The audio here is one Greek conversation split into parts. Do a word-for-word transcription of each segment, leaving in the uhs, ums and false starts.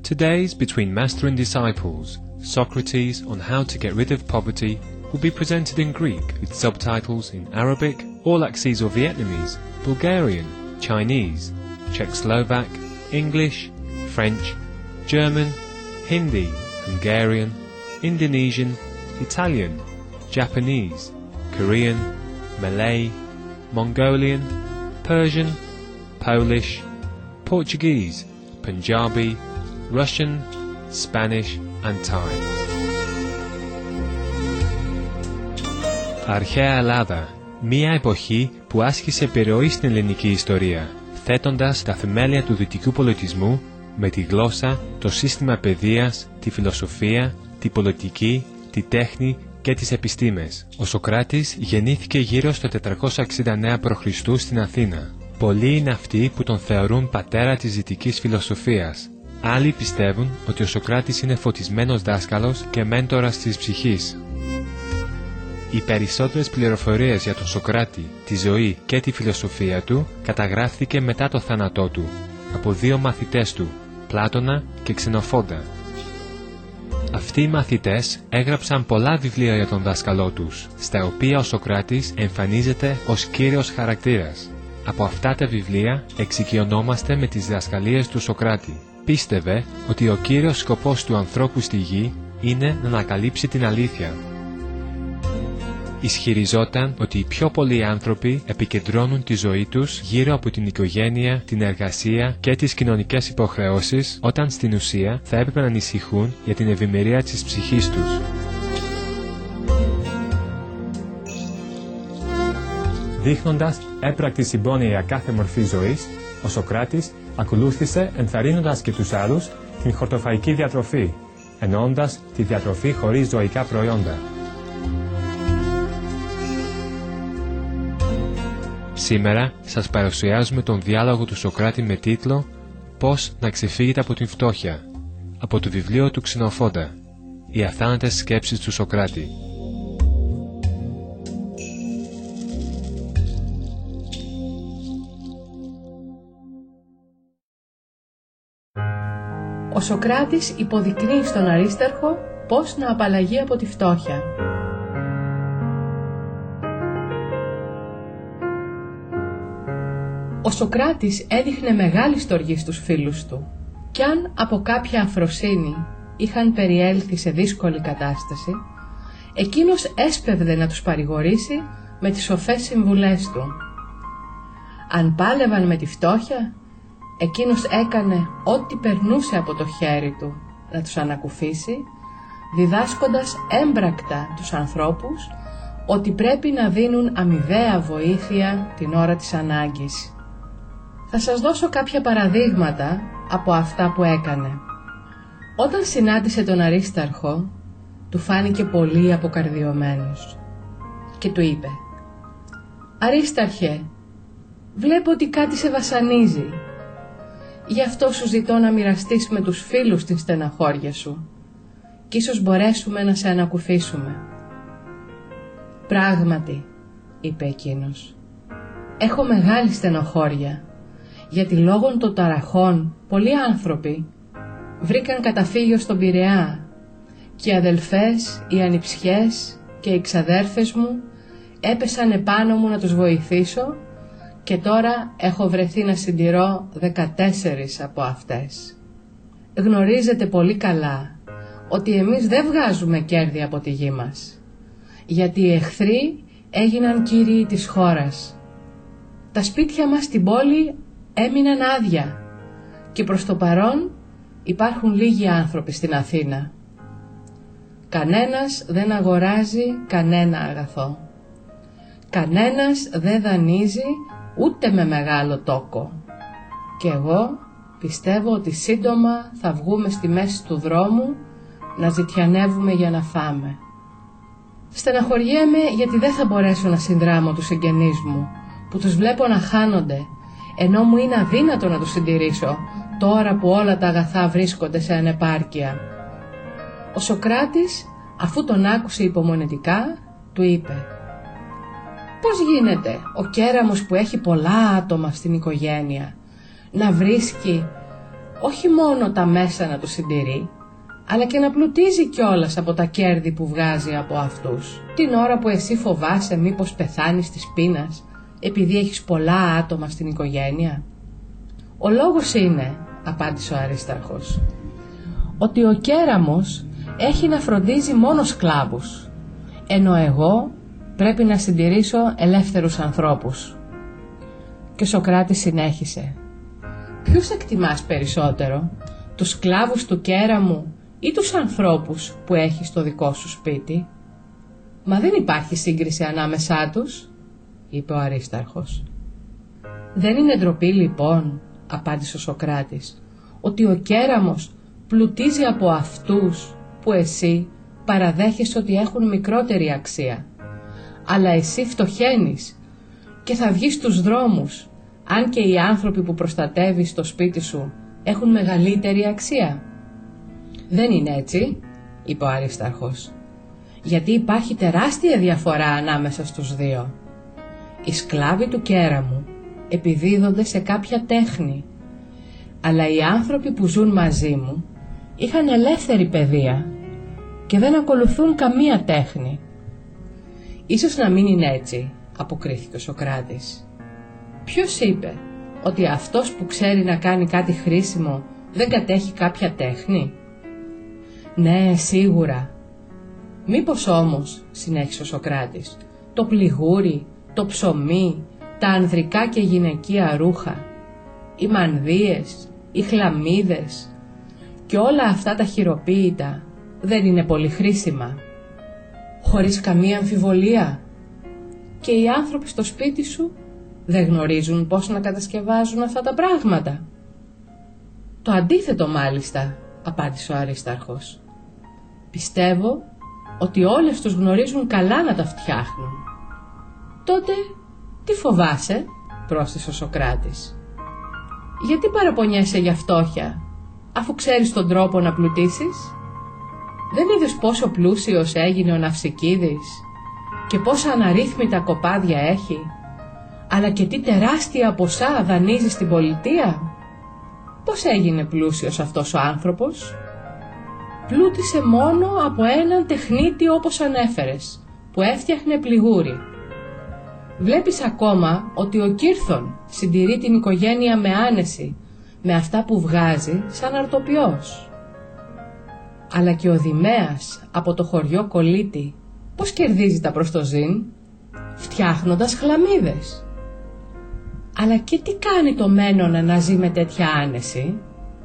Today's Between Master and Disciples, Socrates on How to Get Rid of Poverty, will be presented in Greek with subtitles in Arabic, Aulaxese or Vietnamese, Bulgarian, Chinese, Czech-Slovak, English, French, German, Hindi, Hungarian, Indonesian, Italian, Japanese, Korean, Malay, Mongolian, Persian, Polish, Portuguese, Punjabi, Russian, Spanish and Thai. Αρχαία Ελλάδα. Μία εποχή που άσκησε επιρροή στην ελληνική ιστορία, θέτοντας τα θεμέλια του δυτικού πολιτισμού με τη γλώσσα, το σύστημα παιδείας, τη φιλοσοφία, τη πολιτική, τη τέχνη και τις επιστήμες. Ο Σωκράτης γεννήθηκε γύρω στο τετρακόσια εξήντα εννέα προ Χριστού στην Αθήνα. Πολλοί είναι αυτοί που τον θεωρούν πατέρα της δυτικής φιλοσοφίας. Άλλοι πιστεύουν ότι ο Σωκράτης είναι φωτισμένος δάσκαλος και μέντορας της ψυχής. Οι περισσότερες πληροφορίες για τον Σωκράτη, τη ζωή και τη φιλοσοφία του καταγράφηκε μετά το θάνατό του, από δύο μαθητές του, Πλάτωνα και Ξενοφόντα. Αυτοί οι μαθητές έγραψαν πολλά βιβλία για τον δάσκαλό τους, στα οποία ο Σωκράτης εμφανίζεται ως κύριος χαρακτήρας. Από αυτά τα βιβλία εξοικειωνόμαστε με τις διδασκαλίες του Σωκράτη. Πίστευε ότι ο κύριος σκοπός του ανθρώπου στη γη είναι να ανακαλύψει την αλήθεια. Ισχυριζόταν ότι οι πιο πολλοί άνθρωποι επικεντρώνουν τη ζωή τους γύρω από την οικογένεια, την εργασία και τις κοινωνικές υποχρεώσεις, όταν στην ουσία θα έπρεπε να ανησυχούν για την ευημερία της ψυχής τους. Δείχνοντας έπρακτη συμπόνια για κάθε μορφή ζωής, ο Σωκράτης ακολούθησε, ενθαρρύνοντας και τους άλλους, την χορτοφαϊκή διατροφή, εννοώντας τη διατροφή χωρίς ζωικά προϊόντα. Σήμερα σας παρουσιάζουμε τον διάλογο του Σωκράτη με τίτλο «Πώς να ξεφύγετε από την φτώχεια», από το βιβλίο του Ξενοφόντα, «Οι αθάνατες σκέψεις του Σωκράτη». Ο Σωκράτης υποδεικνύει στον Αρίσταρχο πώς να απαλλαγεί από τη φτώχεια. Ο Σωκράτης έδειχνε μεγάλη στοργή στους φίλους του, κι αν από κάποια αφροσύνη είχαν περιέλθει σε δύσκολη κατάσταση, εκείνος έσπευδε να τους παρηγορήσει με τις σοφές συμβουλές του. Αν πάλευαν με τη φτώχεια, εκείνος έκανε ό,τι περνούσε από το χέρι του να τους ανακουφίσει, διδάσκοντας έμπρακτα τους ανθρώπους ότι πρέπει να δίνουν αμοιβαία βοήθεια την ώρα της ανάγκης. Θα σας δώσω κάποια παραδείγματα από αυτά που έκανε. Όταν συνάντησε τον Αρίσταρχο, του φάνηκε πολύ αποκαρδιωμένος και του είπε «Αρίσταρχε, βλέπω ότι κάτι σε βασανίζει. Γι' αυτό σου ζητώ να μοιραστείς με τους φίλους την στεναχώρια σου κι ίσως μπορέσουμε να σε ανακουφίσουμε». «Πράγματι», είπε εκείνος, «έχω μεγάλη στενοχώρια, γιατί λόγω των ταραχών πολλοί άνθρωποι βρήκαν καταφύγιο στον Πειραιά και οι αδελφές, οι ανιψιές και οι ξαδέρφες μου έπεσαν επάνω μου να τους βοηθήσω και τώρα έχω βρεθεί να συντηρώ δεκατέσσερις από αυτές. Γνωρίζετε πολύ καλά ότι εμείς δεν βγάζουμε κέρδη από τη γη μας, γιατί οι εχθροί έγιναν κύριοι της χώρας. Τα σπίτια μας στην πόλη έμειναν άδεια και προς το παρόν υπάρχουν λίγοι άνθρωποι στην Αθήνα. Κανένας δεν αγοράζει κανένα αγαθό. Κανένας δεν δανείζει ούτε με μεγάλο τόκο. Και εγώ πιστεύω ότι σύντομα θα βγούμε στη μέση του δρόμου να ζητιανεύουμε για να φάμε. Στεναχωριέμαι γιατί δεν θα μπορέσω να συνδράμω τους εγγενείς μου που τους βλέπω να χάνονται, ενώ μου είναι αδύνατο να τους συντηρήσω τώρα που όλα τα αγαθά βρίσκονται σε ανεπάρκεια. Ο Σωκράτης, αφού τον άκουσε υπομονετικά, του είπε «Πώς γίνεται ο κέραμος που έχει πολλά άτομα στην οικογένεια να βρίσκει όχι μόνο τα μέσα να τους συντηρεί, αλλά και να πλουτίζει κιόλας από τα κέρδη που βγάζει από αυτούς, την ώρα που εσύ φοβάσαι μήπως πεθάνεις της πείνας επειδή έχεις πολλά άτομα στην οικογένεια? Ο λόγος είναι, απάντησε ο Αρίσταρχος, ότι ο Κέραμος έχει να φροντίζει μόνο σκλάβους, ενώ εγώ πρέπει να συντηρήσω ελεύθερους ανθρώπους. Και ο Σωκράτης συνέχισε, ποιους εκτιμάς περισσότερο, τους σκλάβους του Κέραμου ή τους ανθρώπους που έχεις στο δικό σου σπίτι? Μα δεν υπάρχει σύγκριση ανάμεσά τους, είπε ο Αρίσταρχος. Δεν είναι ντροπή λοιπόν, απάντησε ο Σωκράτης, ότι ο Κέραμος πλουτίζει από αυτούς που εσύ παραδέχεσαι ότι έχουν μικρότερη αξία, αλλά εσύ φτωχαίνεις και θα βγεις στους δρόμους, αν και οι άνθρωποι που προστατεύεις στο σπίτι σου έχουν μεγαλύτερη αξία? Δεν είναι έτσι, είπε ο Αρίσταρχος, γιατί υπάρχει τεράστια διαφορά ανάμεσα στους δύο. Οι σκλάβοι του Κέραμου επιδίδονται σε κάποια τέχνη, αλλά οι άνθρωποι που ζουν μαζί μου είχαν ελεύθερη παιδεία και δεν ακολουθούν καμία τέχνη. Ίσως να μην είναι έτσι, αποκρίθηκε ο Σωκράτης. Ποιος είπε ότι αυτός που ξέρει να κάνει κάτι χρήσιμο δεν κατέχει κάποια τέχνη? Ναι, σίγουρα. Μήπως όμως, συνέχισε ο Σωκράτης, το πληγούρι, το ψωμί, τα ανδρικά και γυναικεία ρούχα, οι μανδύες, οι χλαμίδες και όλα αυτά τα χειροποίητα δεν είναι πολύ χρήσιμα? Χωρίς καμία αμφιβολία. Και οι άνθρωποι στο σπίτι σου δεν γνωρίζουν πώς να κατασκευάζουν αυτά τα πράγματα? Το αντίθετο μάλιστα, απάντησε ο Αρίσταρχος. Πιστεύω ότι όλες τους γνωρίζουν καλά να τα φτιάχνουν. Τότε τι φοβάσαι, πρόσθεσε ο Σωκράτης. Γιατί παραπονιέσαι για φτώχεια, αφού ξέρεις τον τρόπο να πλουτίσεις? Δεν είδες πόσο πλούσιος έγινε ο Ναυσικίδης και πόσα αναρρύθμιτα κοπάδια έχει, αλλά και τι τεράστια ποσά δανείζει στην πολιτεία? Πώς έγινε πλούσιος αυτός ο άνθρωπος? Πλούτησε μόνο από έναν τεχνίτη όπως ανέφερες, που έφτιαχνε πληγούρι. Βλέπεις ακόμα ότι ο Κύρθον συντηρεί την οικογένεια με άνεση, με αυτά που βγάζει σαν αρτοποιός. Αλλά και ο Δημέας από το χωριό Κολίτη πώς κερδίζει τα προστοζήν? Φτιάχνοντας χλαμίδες. Αλλά και τι κάνει το Μένονα να ζει με τέτοια άνεση?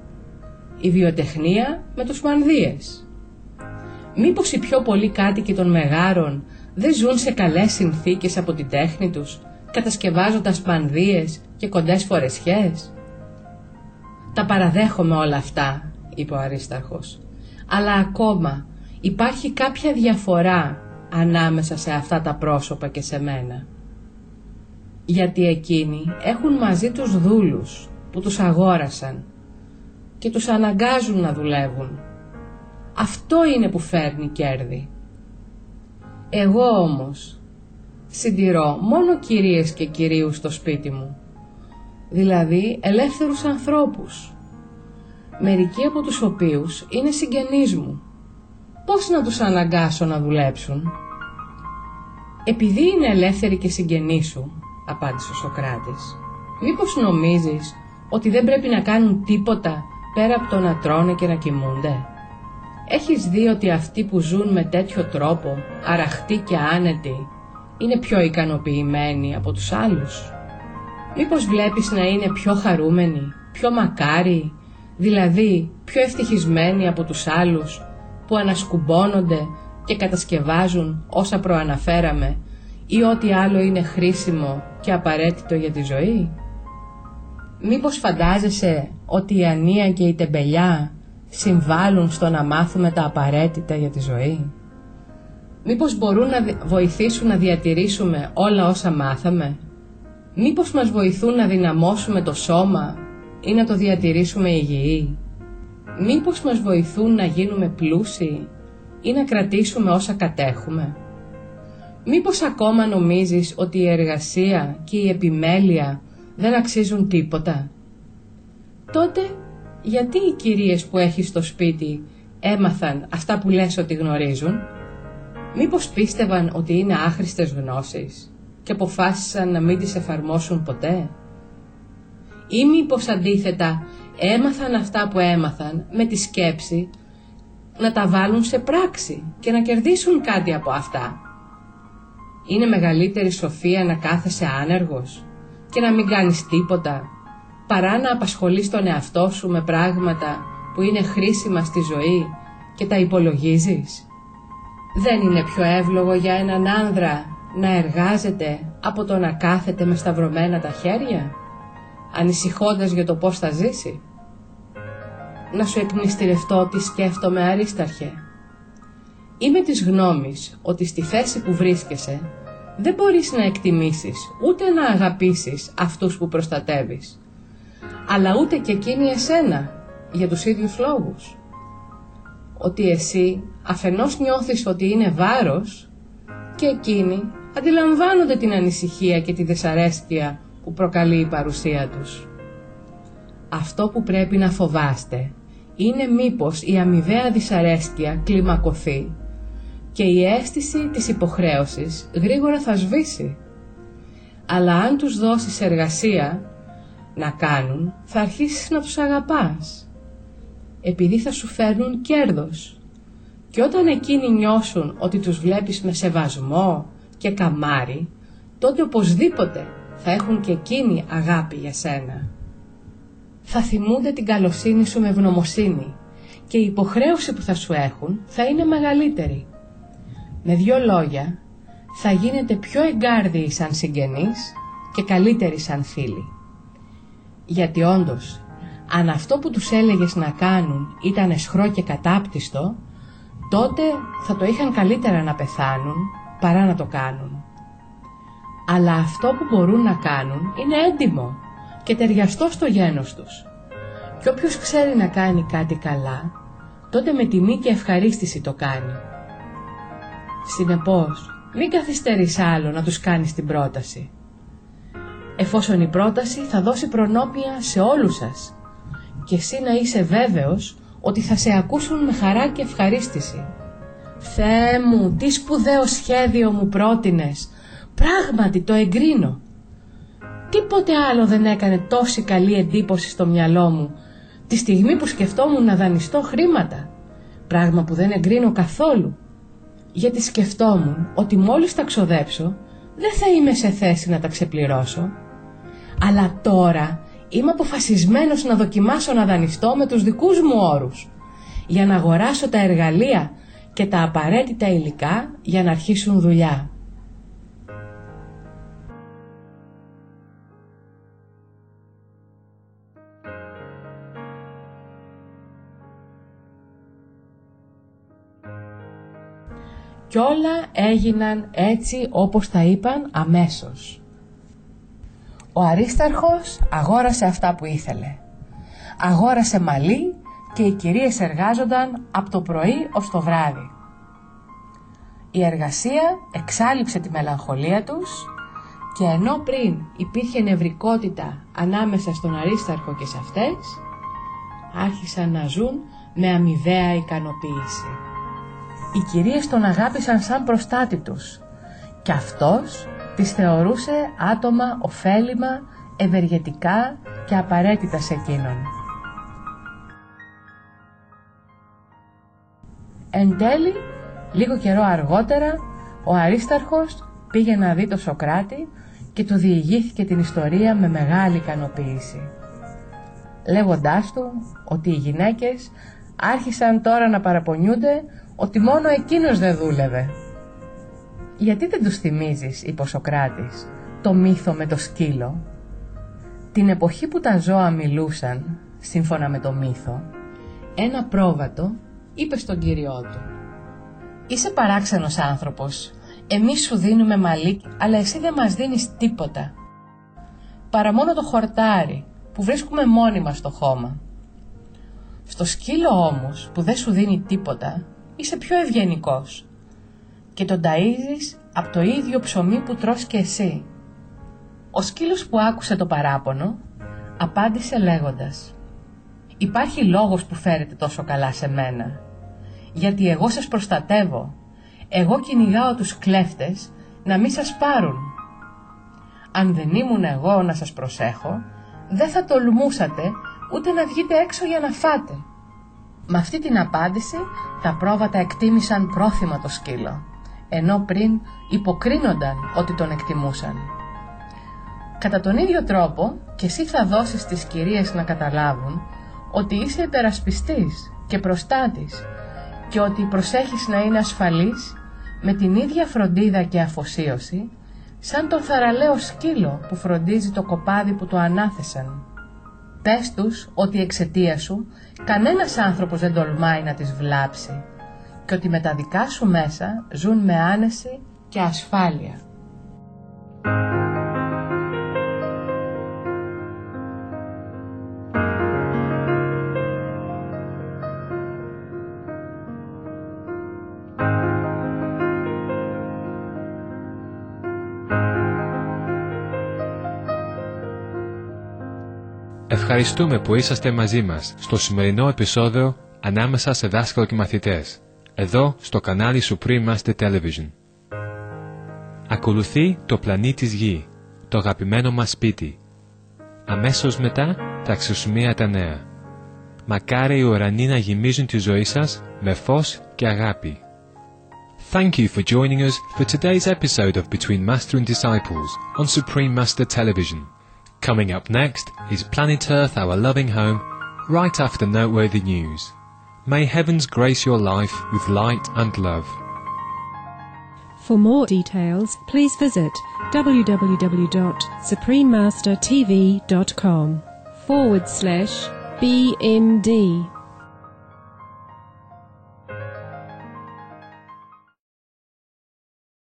Η βιοτεχνία με τους μανδύες. Μήπως οι πιο πολλοί κάτοικοι των Μεγάρων δεν ζουν σε καλές συνθήκες από την τέχνη τους, κατασκευάζοντας μανδύες και κοντές φορεσιές? Τα παραδέχομαι όλα αυτά, είπε ο Αρίσταρχος, αλλά ακόμα υπάρχει κάποια διαφορά ανάμεσα σε αυτά τα πρόσωπα και σε μένα. Γιατί εκείνοι έχουν μαζί τους δούλους που τους αγόρασαν και τους αναγκάζουν να δουλεύουν. Αυτό είναι που φέρνει κέρδη. Εγώ όμως συντηρώ μόνο κυρίες και κυρίους στο σπίτι μου, δηλαδή ελεύθερους ανθρώπους, μερικοί από τους οποίους είναι συγγενείς μου. Πώς να τους αναγκάσω να δουλέψουν? Επειδή είναι ελεύθεροι και συγγενείς σου, απάντησε ο Σωκράτης, μήπως νομίζεις ότι δεν πρέπει να κάνουν τίποτα πέρα από το να τρώνε και να κοιμούνται? Έχεις δει ότι αυτοί που ζουν με τέτοιο τρόπο, αραχτοί και άνετοι, είναι πιο ικανοποιημένοι από τους άλλους? Μήπως βλέπεις να είναι πιο χαρούμενοι, πιο μακάριοι, δηλαδή πιο ευτυχισμένοι από τους άλλους που ανασκουμπώνονται και κατασκευάζουν όσα προαναφέραμε ή ό,τι άλλο είναι χρήσιμο και απαραίτητο για τη ζωή? Μήπως φαντάζεσαι ότι η ανία και η τεμπελιά συμβάλλουν στο να μάθουμε τα απαραίτητα για τη ζωή? Μήπως μπορούν να βοηθήσουν να διατηρήσουμε όλα όσα μάθαμε? Μήπως μας βοηθούν να δυναμώσουμε το σώμα ή να το διατηρήσουμε υγιή? Μήπως μας βοηθούν να γίνουμε πλούσιοι ή να κρατήσουμε όσα κατέχουμε? Μήπως ακόμα νομίζεις ότι η εργασία και η επιμέλεια δεν αξίζουν τίποτα? Τότε γιατί οι κυρίες που έχεις στο σπίτι έμαθαν αυτά που λες ότι γνωρίζουν? Μήπως πίστευαν ότι είναι άχρηστες γνώσεις και αποφάσισαν να μην τις εφαρμόσουν ποτέ? Ή μήπως αντίθετα έμαθαν αυτά που έμαθαν με τη σκέψη να τα βάλουν σε πράξη και να κερδίσουν κάτι από αυτά? Είναι μεγαλύτερη σοφία να κάθεσαι άνεργος και να μην κάνεις τίποτα, παρά να απασχολείς τον εαυτό σου με πράγματα που είναι χρήσιμα στη ζωή και τα υπολογίζεις? Δεν είναι πιο εύλογο για έναν άνδρα να εργάζεται από το να κάθεται με σταυρωμένα τα χέρια, ανησυχώντας για το πώς θα ζήσει? Να σου εκμυστηρευτώ τι σκέφτομαι, Αρίσταρχε. Είμαι της γνώμης ότι στη θέση που βρίσκεσαι δεν μπορείς να εκτιμήσεις ούτε να αγαπήσεις αυτούς που προστατεύεις, αλλά ούτε και εκείνοι εσένα, για τους ίδιους λόγους. Ότι εσύ αφενός νιώθεις ότι είναι βάρος και εκείνοι αντιλαμβάνονται την ανησυχία και τη δυσαρέσκεια που προκαλεί η παρουσία τους. Αυτό που πρέπει να φοβάστε είναι μήπως η αμοιβαία δυσαρέσκεια κλιμακωθεί και η αίσθηση της υποχρέωσης γρήγορα θα σβήσει. Αλλά αν τους δώσεις εργασία να κάνουν, θα αρχίσεις να τους αγαπάς, επειδή θα σου φέρνουν κέρδος. Και όταν εκείνοι νιώσουν ότι τους βλέπεις με σεβασμό και καμάρι, τότε οπωσδήποτε θα έχουν και εκείνοι αγάπη για σένα. Θα θυμούνται την καλοσύνη σου με ευγνωμοσύνη και η υποχρέωση που θα σου έχουν θα είναι μεγαλύτερη. Με δύο λόγια, θα γίνετε πιο εγκάρδιοι σαν συγγενείς και καλύτεροι σαν φίλοι. Γιατί όντως, αν αυτό που τους έλεγες να κάνουν ήταν αισχρό και κατάπτυστο, τότε θα το είχαν καλύτερα να πεθάνουν παρά να το κάνουν. Αλλά αυτό που μπορούν να κάνουν είναι έντιμο και ταιριαστό στο γένος τους. Και όποιος ξέρει να κάνει κάτι καλά, τότε με τιμή και ευχαρίστηση το κάνει. Συνεπώς, μην καθυστερείς άλλο να τους κάνεις την πρόταση. Εφόσον η πρόταση θα δώσει προνόπια σε όλους σας και εσύ να είσαι βέβαιος ότι θα σε ακούσουν με χαρά και ευχαρίστηση. Θεέ μου, τι σπουδαίο σχέδιο μου πρότεινες, πράγματι το εγκρίνω. Τίποτε άλλο δεν έκανε τόση καλή εντύπωση στο μυαλό μου τη στιγμή που σκεφτόμουν να δανειστώ χρήματα, πράγμα που δεν εγκρίνω καθόλου, γιατί σκεφτόμουν ότι μόλις τα ξοδέψω δεν θα είμαι σε θέση να τα ξεπληρώσω. Αλλά τώρα είμαι αποφασισμένος να δοκιμάσω να δανειστώ με τους δικούς μου όρους, για να αγοράσω τα εργαλεία και τα απαραίτητα υλικά για να αρχίσουν δουλειά. Κι όλα έγιναν έτσι όπως τα είπαν αμέσως. Ο Αρίσταρχος αγόρασε αυτά που ήθελε. Αγόρασε μαλλί και οι κυρίες εργάζονταν από το πρωί ως το βράδυ. Η εργασία εξάλειψε τη μελαγχολία τους και ενώ πριν υπήρχε νευρικότητα ανάμεσα στον Αρίσταρχο και σε αυτές, άρχισαν να ζουν με αμοιβαία ικανοποίηση. Οι κυρίες τον αγάπησαν σαν προστάτη τους και αυτός τις θεωρούσε άτομα ωφέλιμα, ευεργετικά και απαραίτητα σε εκείνον. Εν τέλει, λίγο καιρό αργότερα, ο Αρίσταρχος πήγε να δει τον Σωκράτη και του διηγήθηκε την ιστορία με μεγάλη ικανοποίηση, λέγοντάς του ότι οι γυναίκες άρχισαν τώρα να παραπονιούνται ότι μόνο εκείνος δεν δούλευε. «Γιατί δεν τους θυμίζεις», είπε ο Σωκράτης, «το μύθο με το σκύλο?» Την εποχή που τα ζώα μιλούσαν, σύμφωνα με το μύθο, ένα πρόβατο είπε στον κύριό του: «Είσαι παράξενος άνθρωπος, εμείς σου δίνουμε μαλλί, αλλά εσύ δεν μας δίνεις τίποτα, παρά μόνο το χορτάρι που βρίσκουμε μόνοι μας στο χώμα. Στο σκύλο όμως που δεν σου δίνει τίποτα, είσαι πιο ευγενικός και τον ταΐζεις από το ίδιο ψωμί που τρως και εσύ». Ο σκύλος που άκουσε το παράπονο απάντησε λέγοντας: Υπάρχει λόγος που φέρετε τόσο καλά σε μένα. Γιατί εγώ σας προστατεύω. Εγώ κυνηγάω τους κλέφτες να μην σας πάρουν. Αν δεν ήμουν εγώ να σας προσέχω, δεν θα τολμούσατε ούτε να βγείτε έξω για να φάτε. Με αυτή την απάντηση τα πρόβατα εκτίμησαν πρόθυμα το σκύλο, ενώ πριν υποκρίνονταν ότι τον εκτιμούσαν. Κατά τον ίδιο τρόπο και εσύ θα δώσεις τις κυρίες να καταλάβουν ότι είσαι υπερασπιστής και προστάτης και ότι προσέχεις να είναι ασφαλής με την ίδια φροντίδα και αφοσίωση σαν τον θαραλέο σκύλο που φροντίζει το κοπάδι που το ανάθεσαν. Πες τους ότι εξαιτία σου κανένας άνθρωπος δεν τολμάει να τις βλάψει και ότι με τα δικά σου μέσα ζουν με άνεση και ασφάλεια. Ευχαριστούμε που είσαστε μαζί μας στο σημερινό επεισόδιο ανάμεσα σε δάσκαλο και μαθητές, εδώ στο κανάλι Supreme Master Television. Ακολουθεί το πλανήτης Γη, το αγαπημένο μας σπίτι. Αμέσως μετά τα αξιοσημεία τα νέα. Μακάρι οι ουρανοί να γεμίζουν τη ζωή σας με φως και αγάπη. Thank you for joining us for today's episode of Between Master and Disciples on Supreme Master Television. Coming up next is Planet Earth, Our Loving Home, right after noteworthy news. May heavens grace your life with light and love. For more details, please visit www.suprememastertv.com forward slash BMD.